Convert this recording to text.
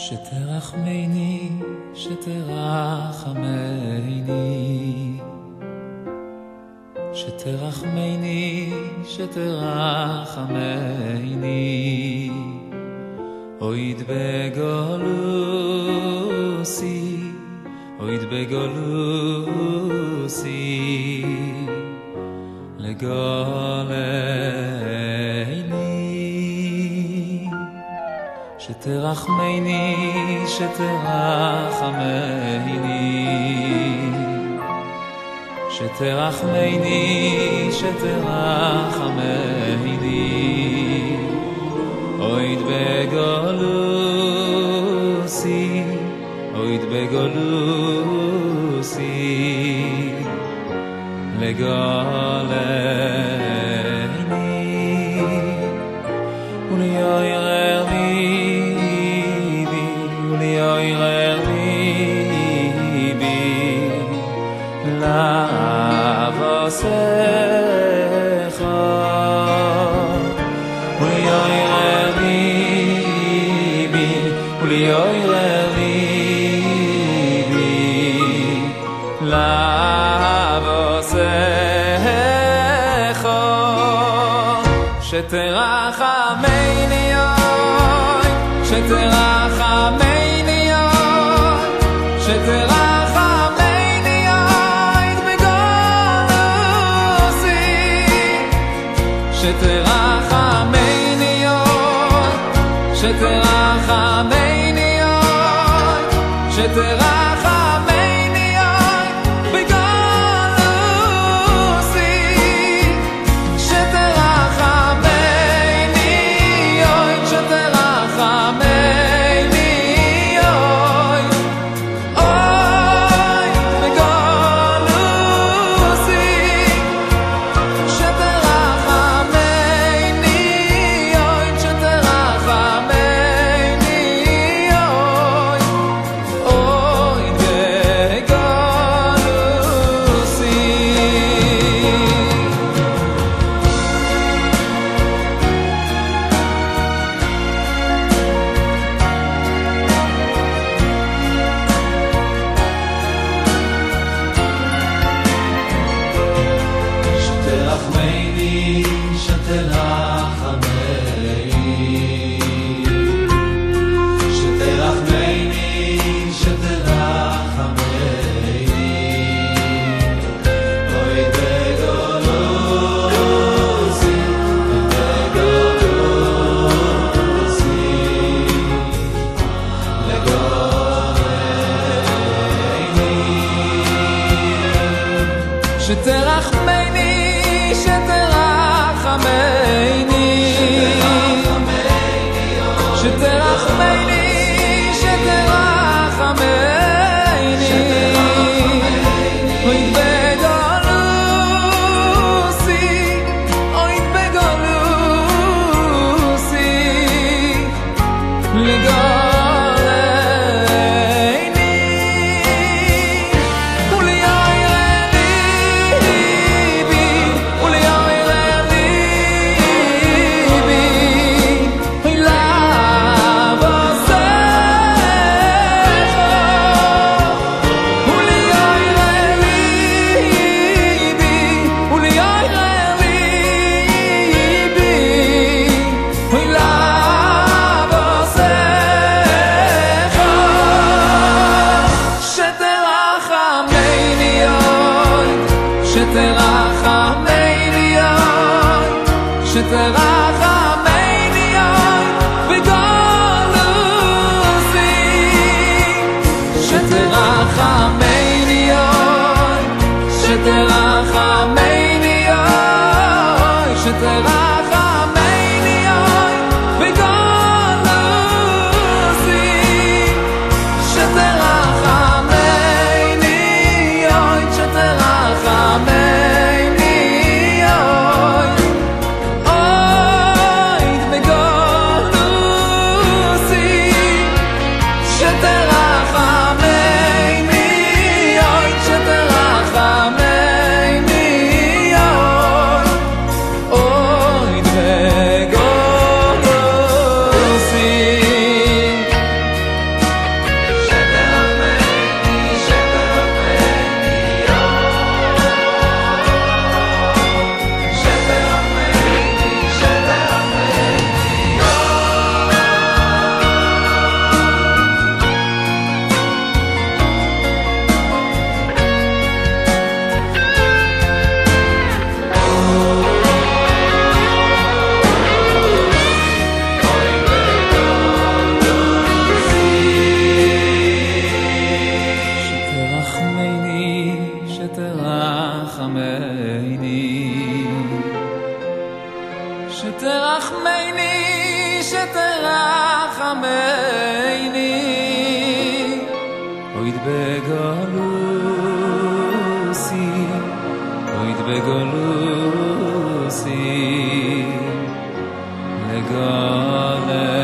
שתרחמני, שתרחמני, שתרחמני, שתרחמני, אויד בגולוסי, אויד בגולוסי, לגולני, שתרחמני, שתרחמני, שתרחמני, שתרחמני, אויד בגולוסי, אויד בגולוסי, לגולני, וליוער ליבי, וליוער ליבי, לבוסך, וליוער ליבי, וליוער ליבי, לבוסך, שתרחמני, שתרחמני, שתרחמני, בגולוסי, שתרחמני, שתרחמני, שתרחמני, בגולוסי, שתרחמני, שתרחמני, אוי, בגולוסי, שתרחמני, שתרחמני, אוי, בגולוסי. שתרחמני, שתרחמני, שתרחמני, שתרחמני, אוי בגולוסי, בגולוסי, לגולני, שתרחמני, שתרחמני, שתרחמני, שתרחמני, אוי בגולוסי, אוי בגולוסי, לגולני, וליוער ליבי, וליוער ליבי, לבוסך, וליוער ליבי, וליוער ליבי, לבוסך, שתרחמני, שתרחמני, שתרחמני, בגולוסי, שתרחמני, שתרחמני, שתרחמני, בגולוסי, שתרחמני, שתרחמני, אוי בגולוסי, שתרחמני, oid begalusi, oid begalusi, legale.